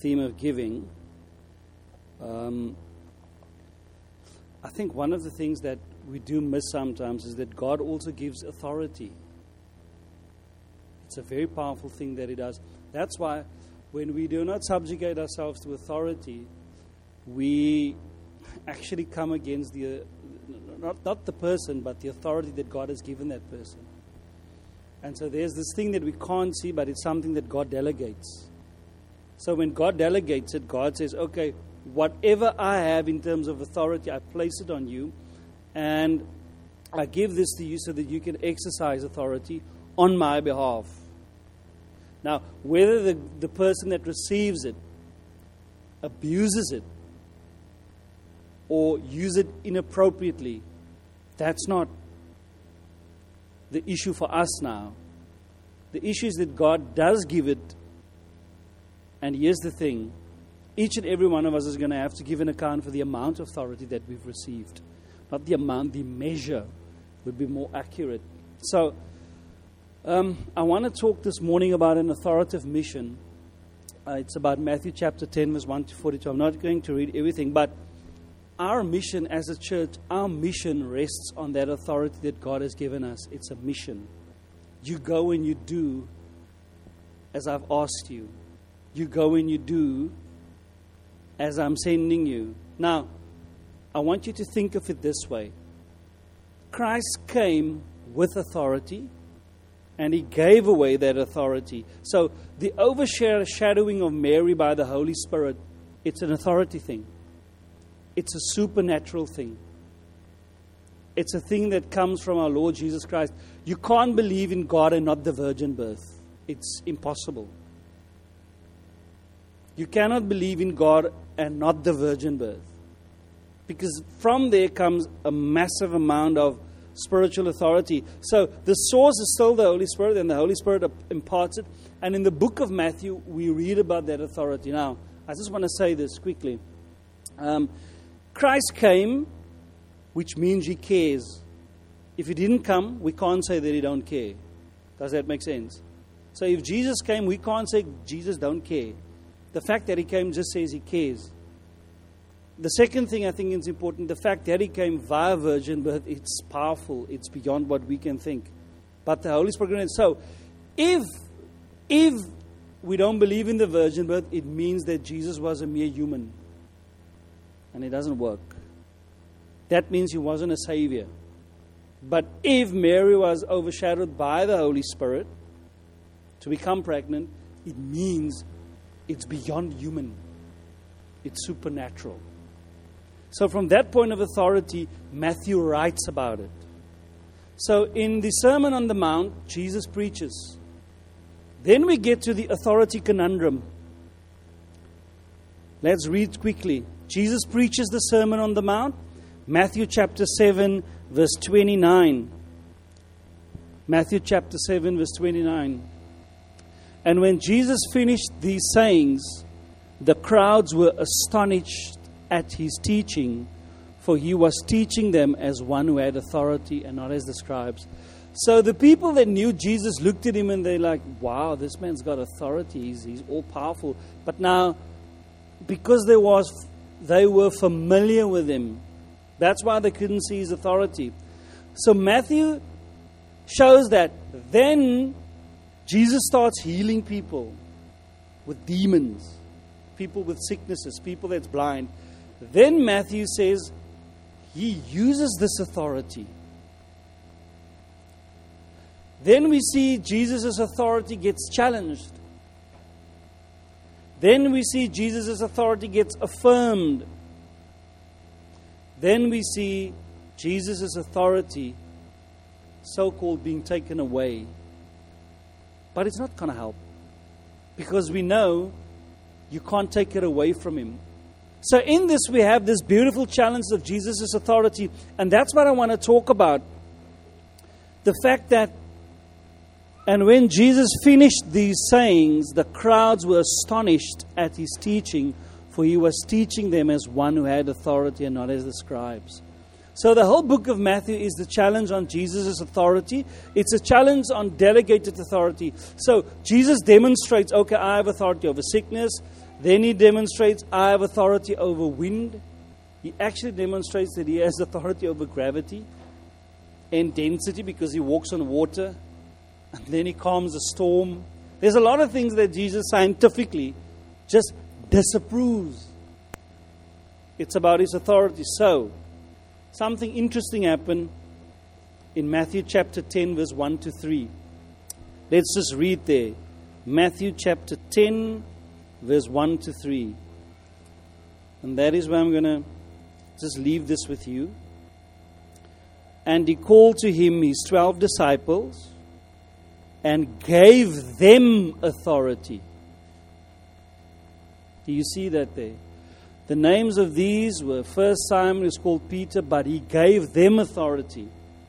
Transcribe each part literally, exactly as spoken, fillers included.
theme of giving, um, I think one of the things that we do miss sometimes is that God also gives authority. It's a very powerful thing that He does. That's why when we do not subjugate ourselves to authority, we actually come against the, uh, not, not the person, but the authority that God has given that person. And so there's this thing that we can't see, but it's something that God delegates. So when God delegates it, God says, okay, whatever I have in terms of authority, I place it on you, and I give this to you so that you can exercise authority on my behalf. Now, whether the, the person that receives it abuses it or use it inappropriately, that's not the issue for us now. The issue is that God does give it, and here's the thing. Each and every one of us is going to have to give an account for the amount of authority that we've received. Not the amount, the measure would be more accurate. So, um, I want to talk this morning about an authoritative mission. Uh, it's about Matthew chapter ten, verse one to forty-two. I'm not going to read everything, but our mission as a church, our mission rests on that authority that God has given us. It's a mission. You go and you do as I've asked you. You go and you do as I'm sending you. Now, I want you to think of it this way. Christ came with authority, and He gave away that authority. So, the overshadowing of Mary by the Holy Spirit, it's an authority thing. It's a supernatural thing. It's a thing that comes from our Lord Jesus Christ. You can't believe in God and not the virgin birth. It's impossible. You cannot believe in God and not the virgin birth. Because from there comes a massive amount of spiritual authority. So the source is still the Holy Spirit, and the Holy Spirit imparts it. And in the book of Matthew, we read about that authority. Now, I just want to say this quickly. Um, Christ came, which means He cares. If He didn't come, we can't say that He don't care. Does that make sense? So if Jesus came, we can't say Jesus don't care. The fact that He came just says He cares. The second thing I think is important, the fact that He came via virgin birth, it's powerful. It's beyond what we can think. But the Holy Spirit, so if, if we don't believe in the virgin birth, it means that Jesus was a mere human. And it doesn't work. That means He wasn't a savior. But if Mary was overshadowed by the Holy Spirit to become pregnant, it means it's beyond human. It's supernatural. So from that point of authority, Matthew writes about it. So in the Sermon on the Mount, Jesus preaches. Then we get to the authority conundrum. Let's read quickly. Jesus preaches the Sermon on the Mount. Matthew chapter seven, verse twenty-nine. Matthew chapter seven, verse twenty-nine. And when Jesus finished these sayings, the crowds were astonished at His teaching, for He was teaching them as one who had authority and not as the scribes. So the people that knew Jesus looked at Him and they're like, wow, this man's got authority. He's, he's all powerful. But now, because there was, they were familiar with Him, that's why they couldn't see His authority. So Matthew shows that then Jesus starts healing people with demons, people with sicknesses, people that's blind. Then Matthew says He uses this authority. Then we see Jesus' authority gets challenged. Then we see Jesus' authority gets affirmed. Then we see Jesus' authority so-called being taken away. But it's not going to help. Because we know you can't take it away from Him. So in this we have this beautiful challenge of Jesus' authority. And that's what I want to talk about. The fact that, and when Jesus finished these sayings, the crowds were astonished at His teaching, for He was teaching them as one who had authority and not as the scribes. So the whole book of Matthew is the challenge on Jesus' authority. It's a challenge on delegated authority. So Jesus demonstrates, okay, I have authority over sickness. Then he demonstrates, I have authority over wind. He actually demonstrates that he has authority over gravity and density because he walks on water. And then he calms a storm. There's a lot of things that Jesus scientifically just disapproves. It's about his authority. So, something interesting happened in Matthew chapter ten, verse one to three. Let's just read there. Matthew chapter ten, verse one to three. And that is where I'm going to just leave this with you. And he called to him his twelve disciples and gave them authority. Do you see that there? The names of these were, first Simon is called Peter, but he gave them authority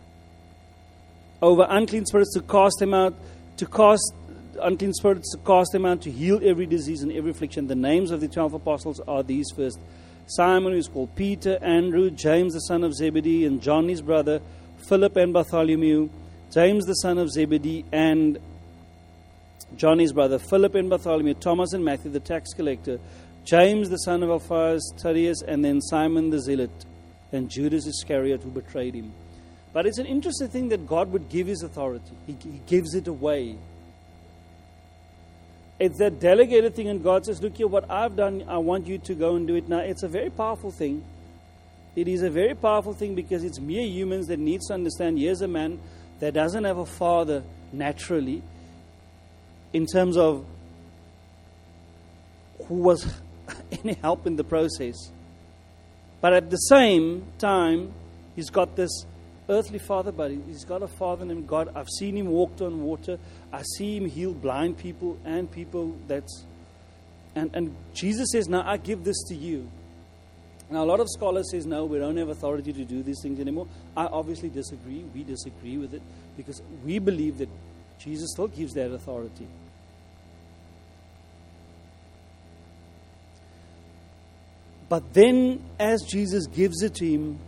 over unclean spirits to cast them out, to cast unclean spirits to cast them out, to heal every disease and every affliction. The names of the twelve apostles are these first. Simon, who is called Peter, Andrew, James the son of Zebedee, and John his brother, Philip and Bartholomew, James the son of Zebedee, and John his brother, Philip and Bartholomew, Thomas and Matthew the tax collector, James the son of Alphaeus, Thaddeus, and then Simon the Zealot, and Judas Iscariot who betrayed him. But it's an interesting thing that God would give his authority. He, he gives it away. It's that delegated thing, and God says, look here, what I've done, I want you to go and do it now. It's a very powerful thing. It is a very powerful thing because it's mere humans that needs to understand, here's a man that doesn't have a father naturally in terms of who was any help in the process. But at the same time, he's got this earthly father, but he's got a father named God. I've seen him walk on water. I see him heal blind people and people that's... And, and Jesus says, now I give this to you. Now a lot of scholars says, no, we don't have authority to do these things anymore. I obviously disagree. We disagree with it because we believe that Jesus still gives that authority. But then as Jesus gives it to him,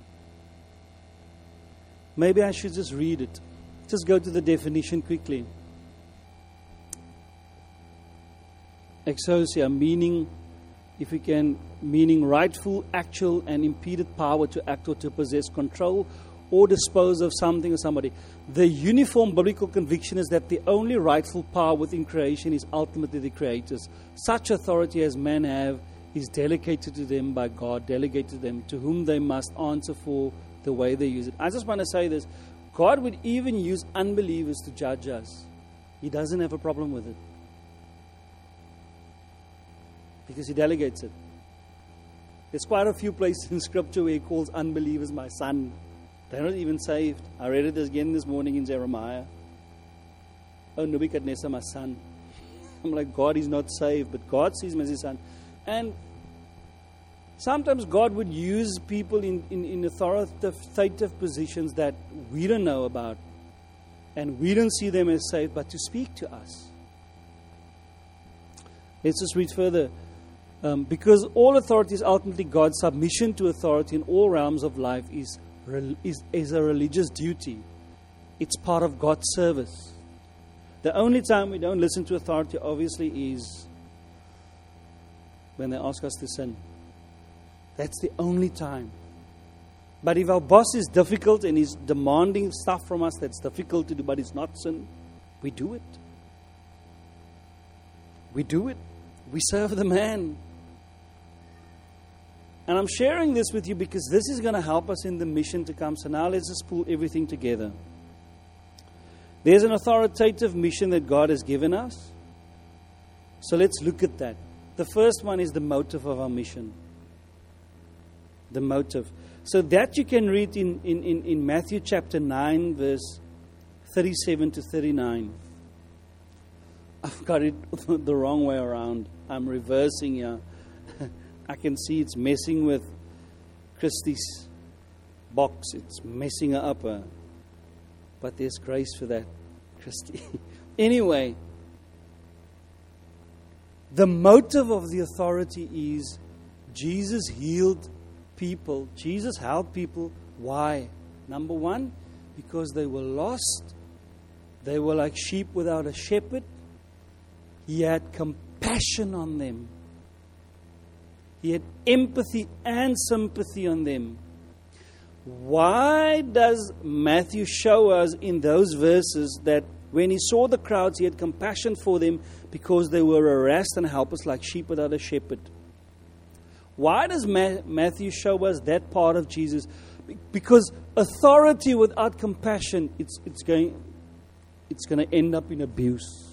maybe I should just read it. Just go to the definition quickly. Exousia, meaning, if we can, meaning rightful, actual, and impeded power to act or to possess, control, or dispose of something or somebody. The uniform biblical conviction is that the only rightful power within creation is ultimately the Creator's. Such authority as men have is delegated to them by God, delegated to them, to whom they must answer for the way they use it. I just want to say this. God would even use unbelievers to judge us. He doesn't have a problem with it. Because he delegates it. There's quite a few places in Scripture where he calls unbelievers my son. They're not even saved. I read it again this morning in Jeremiah. Oh, Nebuchadnezzar, my son. I'm like, God is not saved, but God sees him as his son. And sometimes God would use people in, in, in authoritative positions that we don't know about. And we don't see them as saved, but to speak to us. Let's just read further. Um, because all authority is ultimately God's, submission to authority in all realms of life is, is, is a religious duty. It's part of God's service. The only time we don't listen to authority, obviously, is when they ask us to sin. That's the only time. But if our boss is difficult and is demanding stuff from us that's difficult to do, but it's not sin, we do it. We do it. We serve the man. And I'm sharing this with you because this is going to help us in the mission to come. So now let's just pull everything together. There's an authoritative mission that God has given us. So let's look at that. The first one is the motive of our mission. The motive. So that you can read in, in, in, in Matthew chapter nine, verse thirty-seven to thirty-nine. I've got it the wrong way around. I'm reversing here. I can see it's messing with Christie's box. It's messing her up. Uh, but there's grace for that, Christy. Anyway, the motive of the authority is Jesus healed people. Jesus helped people. Why? Number one, because they were lost. They were like sheep without a shepherd. He had compassion on them. He had empathy and sympathy on them. Why does Matthew show us in those verses that when he saw the crowds, he had compassion for them because they were harassed and helpless like sheep without a shepherd? Why does Ma- Matthew show us that part of Jesus? Because authority without compassion, it's, it's going, it's going to end up in abuse.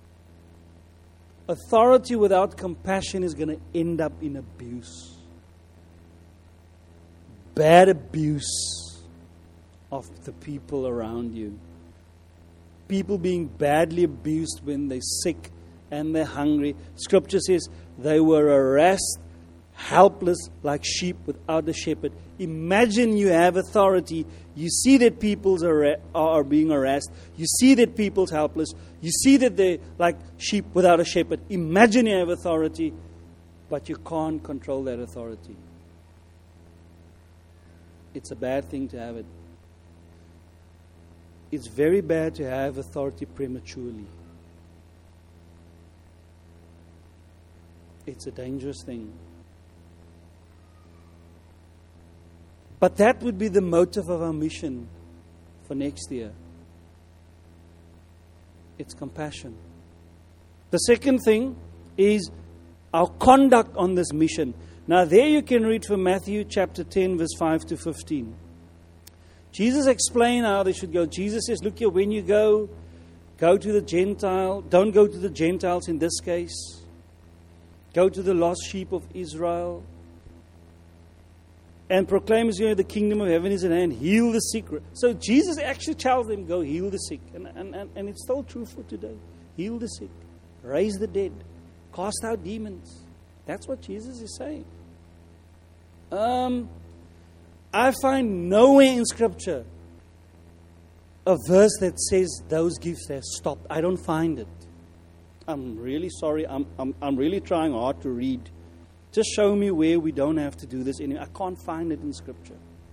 Authority without compassion is going to end up in abuse. Bad abuse of the people around you. People being badly abused when they're sick and they're hungry. Scripture says they were harassed, helpless, like sheep without a shepherd. Imagine you have authority. You see that people are being harassed. You see that people's helpless. You see that they're like sheep without a shepherd. Imagine you have authority, but you can't control that authority. It's a bad thing to have it. It's very bad to have authority prematurely. It's a dangerous thing. But that would be the motive of our mission for next year. It's compassion. The second thing is our conduct on this mission. Now there you can read from Matthew chapter ten, verse five to fifteen. Jesus explained how they should go. Jesus says, look here, when you go, go to the Gentile. Don't go to the Gentiles in this case. Go to the lost sheep of Israel. And proclaims, you know, the kingdom of heaven is at hand. Heal the sick. So Jesus actually tells them, go heal the sick. And, and, and, and it's still true for today. Heal the sick. Raise the dead. Cast out demons. That's what Jesus is saying. Um, I find nowhere in Scripture a verse that says those gifts have stopped. I don't find it. I'm really sorry. I'm, I'm, I'm really trying hard to read. Just show me where we don't have to do this anymore. I can't find it in Scripture.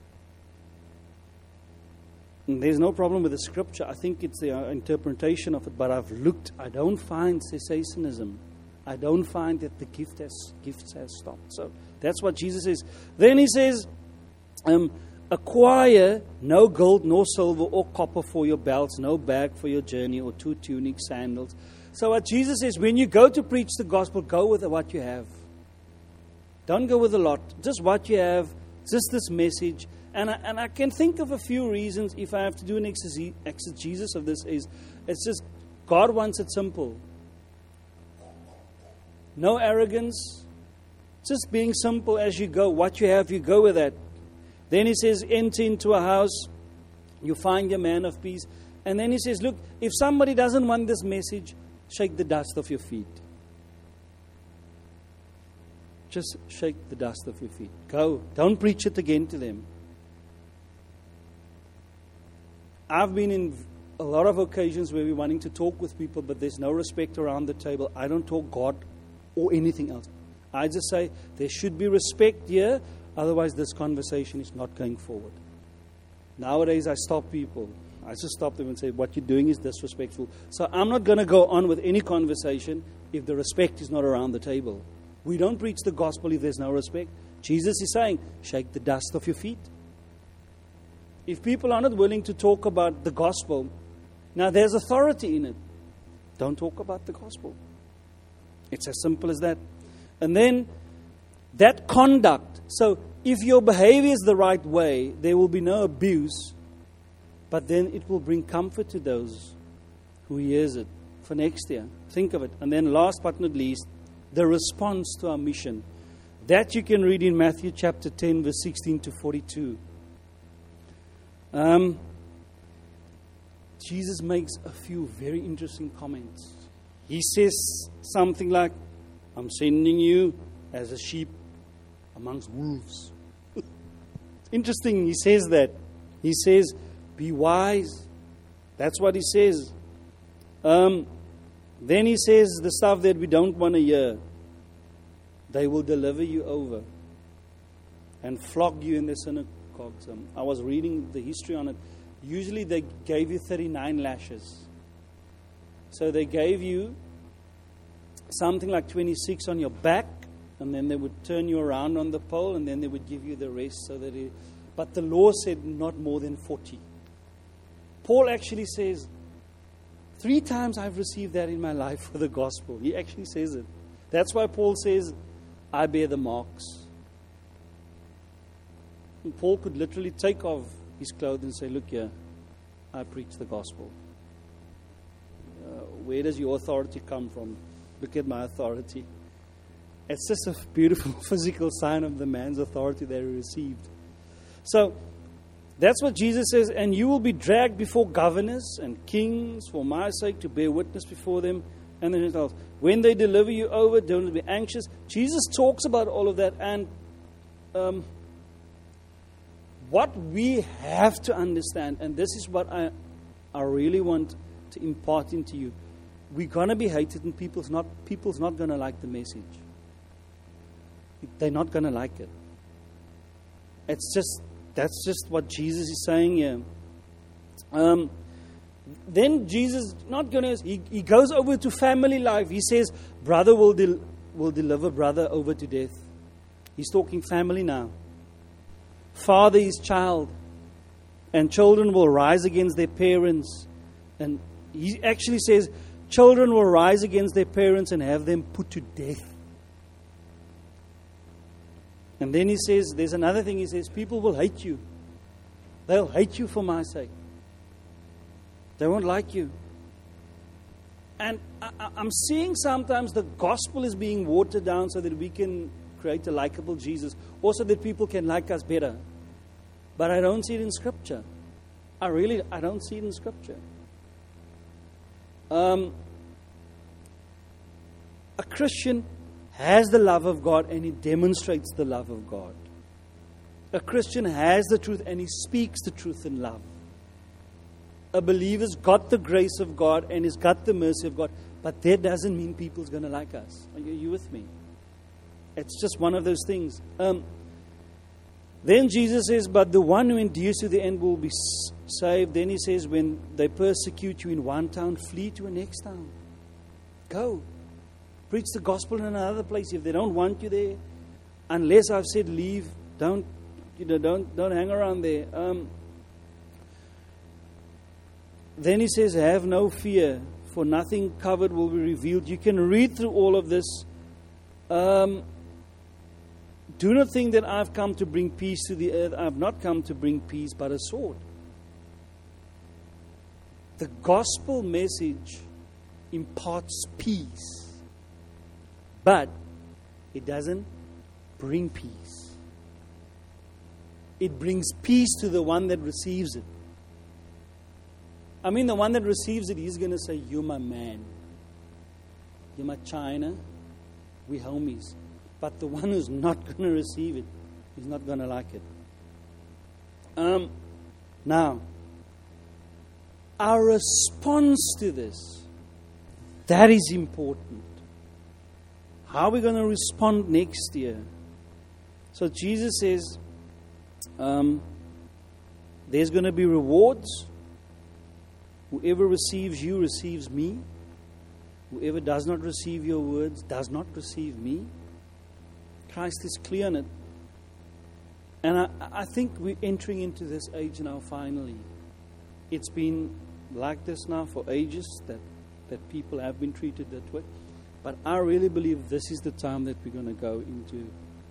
And there's no problem with the Scripture. I think it's the uh, interpretation of it. But I've looked. I don't find cessationism. I don't find that the gift has, gifts have stopped. So that's what Jesus says. Then he says, um, acquire no gold, nor silver, or copper for your belts, no bag for your journey, or two tunics, sandals. So what Jesus says, when you go to preach the gospel, go with what you have. Don't go with a lot. Just what you have. Just this message. And I, and I can think of a few reasons if I have to do an exegesis of this. Is it's just God wants it simple. No arrogance. Just being simple as you go. What you have, you go with that. Then he says, enter into a house. You find your man of peace. And then he says, look, if somebody doesn't want this message, shake the dust off your feet. Just shake the dust off your feet. Go. Don't preach it again to them. I've been in a lot of occasions where we're wanting to talk with people, but there's no respect around the table. I don't talk God or anything else. I just say there should be respect here, otherwise this conversation is not going forward. Nowadays I stop people. I just stop them and say, what you're doing is disrespectful. So I'm not going to go on with any conversation if the respect is not around the table. We don't preach the gospel if there's no respect. Jesus is saying, shake the dust off your feet. If people are not willing to talk about the gospel, now there's authority in it. Don't talk about the gospel. It's as simple as that. And then that conduct. So if your behavior is the right way, there will be no abuse. But then it will bring comfort to those who hears it for next year. Think of it. And then last but not least, the response to our mission. That you can read in Matthew chapter ten, verse sixteen to forty-two. Um, Jesus makes a few very interesting comments. He says something like, I'm sending you as a sheep amongst wolves. Interesting, he says that. He says, be wise. That's what he says. Um, then he says the stuff that we don't want to hear. They will deliver you over and flog you in the synagogues. Um, I was reading the history on it. Usually they gave you thirty-nine lashes. So they gave you something like twenty-six on your back and then they would turn you around on the pole, and then they would give you the rest. So that, it, but the law said not more than forty. Paul actually says, three times I've received that in my life for the gospel. He actually says it. That's why Paul says, I bear the marks. And Paul could literally take off his clothes and say, look here, I preach the gospel. Uh, where does your authority come from? Look at my authority. It's just a beautiful physical sign of the man's authority that he received. So, that's what Jesus says, and you will be dragged before governors and kings for my sake to bear witness before them and the Gentiles. When they deliver you over, don't be anxious. Jesus talks about all of that, and um, what we have to understand, and this is what I, I really want to impart into you. We're going to be hated, and people's not people's not going to like the message. They're not going to like it. It's just That's just what Jesus is saying here. Um, then Jesus, not going to, he, he goes over to family life. He says, brother will, del- will deliver brother over to death. He's talking family now. Father is child. And children will rise against their parents. And he actually says, children will rise against their parents and have them put to death. And then he says, there's another thing he says, people will hate you. They'll hate you for my sake. They won't like you. And I, I'm seeing sometimes the gospel is being watered down so that we can create a likable Jesus. Also that people can like us better. But I don't see it in Scripture. I really, I don't see it in Scripture. Um, a Christian has the love of God, and he demonstrates the love of God. A Christian has the truth, and he speaks the truth in love. A believer's got the grace of God, and he's got the mercy of God, but that doesn't mean people's going to like us. Are you, are you with me? It's just one of those things. Um, then Jesus says, but the one who endures to the end will be saved. Then he says, when they persecute you in one town, flee to a next town. Go. Preach the gospel in another place. If they don't want you there, unless I've said leave, don't you know? Don't don't hang around there. Um, then he says, "Have no fear, for nothing covered will be revealed." You can read through all of this. Um, Do not think that I've come to bring peace to the earth. I've not come to bring peace, but a sword. The gospel message imparts peace. But it doesn't bring peace. It brings peace to the one that receives it. I mean, the one that receives it, he's going to say, you're my man. You're my China. We're homies. But the one who's not going to receive it, he's not going to like it. Um, now, our response to this, that is important. How are we going to respond next year? So Jesus says, um, there's going to be rewards. Whoever receives you receives me. Whoever does not receive your words does not receive me. Christ is clear on it. And I, I think we're entering into this age now finally. It's been like this now for ages, that, that people have been treated that way. But I really believe this is the time that we're going to go into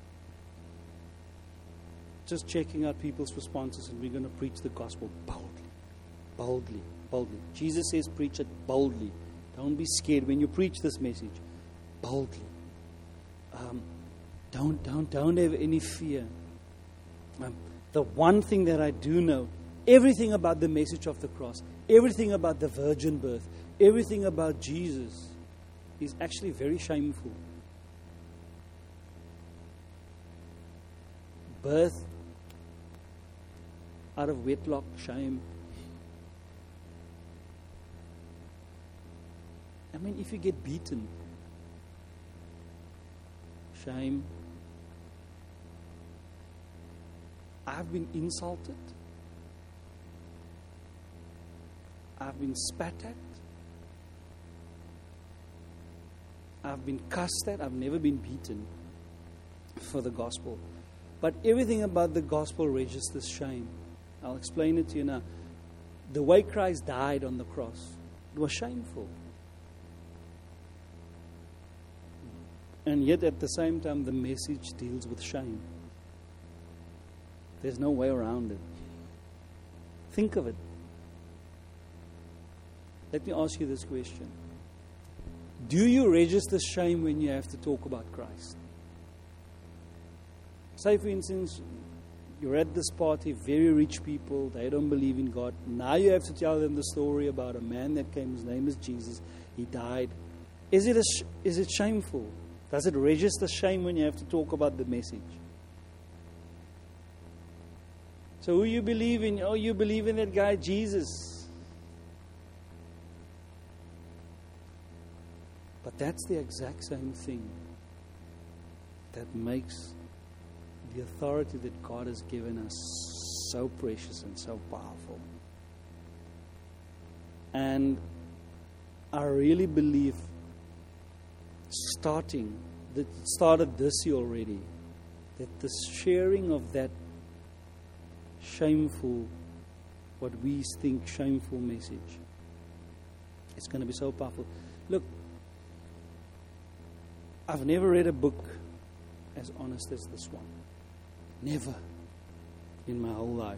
just checking out people's responses, and we're going to preach the gospel boldly. Boldly. Boldly. Jesus says preach it boldly. Don't be scared when you preach this message. Boldly. Um, don't, don't, don't have any fear. Um, the one thing that I do know, everything about the message of the cross, everything about the virgin birth, everything about Jesus is actually very shameful. Birth out of wedlock, shame. I mean, if you get beaten, shame. I've been insulted. I've been spat at. I've been cussed at. I've never been beaten. for the gospel. But everything about the gospel registers shame. I'll explain it to you now. The way Christ died on the cross, it was shameful. And yet at the same time, the message deals with shame. There's no way around it. Think of it. Let me ask you this question. Do you register shame when you have to talk about Christ? Say, for instance, you're at this party, very rich people, they don't believe in God. Now you have to tell them the story about a man that came, his name is Jesus, he died. Is it, a sh- is it shameful? Does it register shame when you have to talk about the message? So who you believe in? Oh, you believe in that guy, Jesus. But that's the exact same thing that makes the authority that God has given us so precious and so powerful. And I really believe starting, that started this year already, that the sharing of that shameful, what we think shameful message, it's going to be so powerful. Look, I've never read a book as honest as this one. Never in my whole life.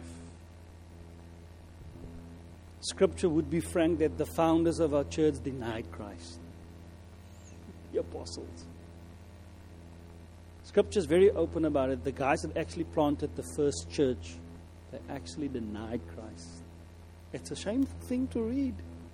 Scripture would be frank that the founders of our church denied Christ. The apostles. Scripture is very open about it. The guys that actually planted the first church, they actually denied Christ. It's a shameful thing to read.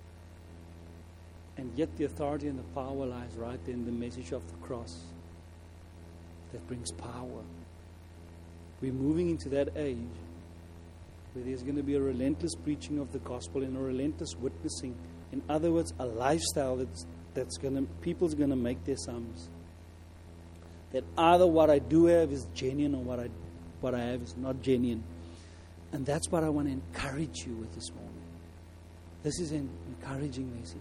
And yet the authority and the power lies right there in the message of the cross that brings power. We're moving into that age where there's going to be a relentless preaching of the gospel and a relentless witnessing. In other words, a lifestyle that's that's going to, people's going to make their sums. That either what I do have is genuine or what I what I have is not genuine. And that's what I want to encourage you with this morning. This is an encouraging message.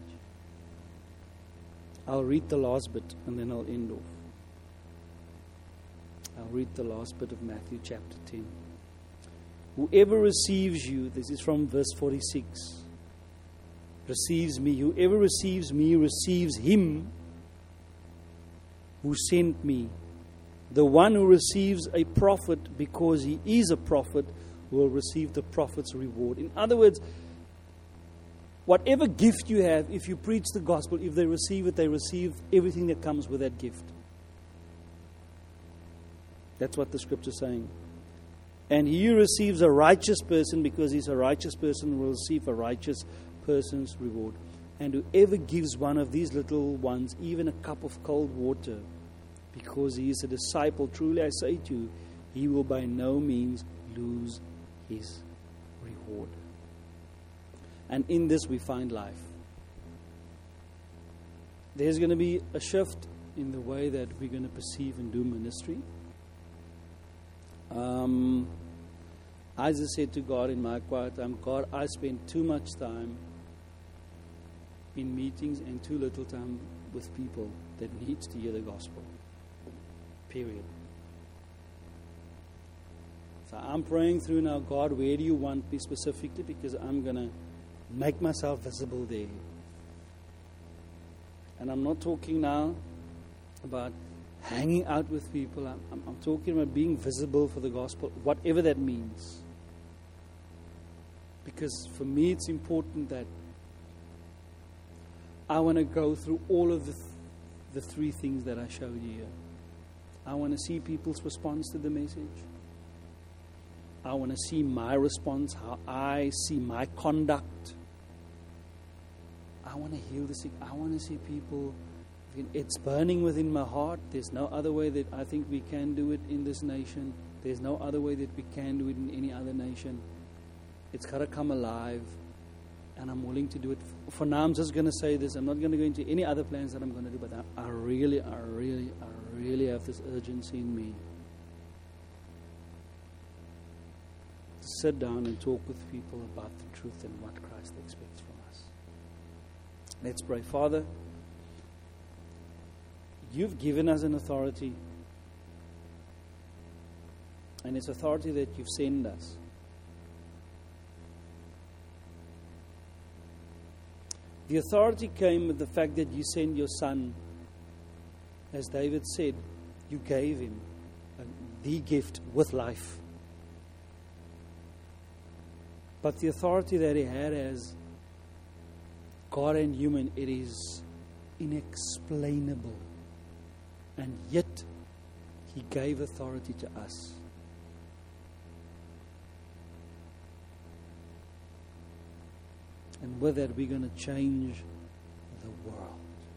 I'll read the last bit and then I'll end off. I'll read the last bit of Matthew chapter ten. Whoever receives you, this is from verse forty-six, receives me. Whoever receives me receives him who sent me. The one who receives a prophet because he is a prophet will receive the prophet's reward. In other words, whatever gift you have, if you preach the gospel, if they receive it, they receive everything that comes with that gift. That's what the scripture is saying. And he who receives a righteous person because he's a righteous person will receive a righteous person's reward. And whoever gives one of these little ones even a cup of cold water because he is a disciple, truly I say to you, he will by no means lose his reward. And in this we find life. There's going to be a shift in the way that we're going to perceive and do ministry. Um, I just said to God in my quiet time, God, I spend too much time in meetings and too little time with people that needs to hear the gospel. Period. So I'm praying through now, God, where do you want me specifically? Because I'm going to make myself visible there. And I'm not talking now about hanging out with people. I'm, I'm, I'm talking about being visible for the gospel, whatever that means. Because for me it's important that I want to go through all of the, th- the three things that I showed you here. I want to see people's response to the message. I want to see my response, how I see my conduct. I want to heal the sick. I want to see people. It's burning within my heart. There's no other way that I think we can do it in this nation. There's no other way that we can do it in any other nation. It's got to come alive. And I'm willing to do it. For now, I'm just going to say this. I'm not going to go into any other plans that I'm going to do. But I, I really, I really, I really have this urgency in me to sit down and talk with people about the truth and what Christ expects from us. Let's pray. Father, you've given us an authority And it's authority that you've sent us. The authority came with the fact that you sent your son. As David said, you gave him the gift with life. But the authority that he had as God and human, it is inexplainable. And yet, he gave authority to us. And with that, we're going to change the world.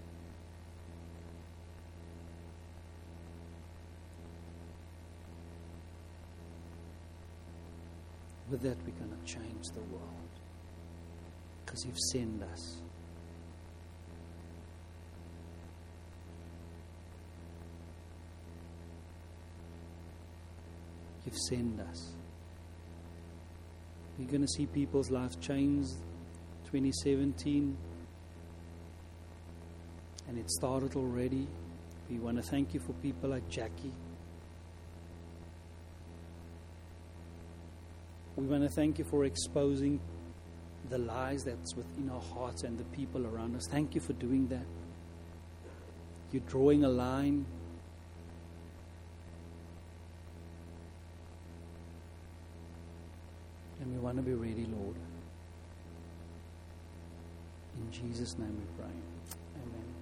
With that, we're going to change the world. Because you've sent us. You've sent us. We're going to see people's lives changed twenty seventeen. And it started already. We want to thank you for people like Jackie. We want to thank you for exposing the lies that's within our hearts and the people around us. Thank you for doing that. You're drawing a line. And we want to be ready, Lord. In Jesus' name we pray. Amen.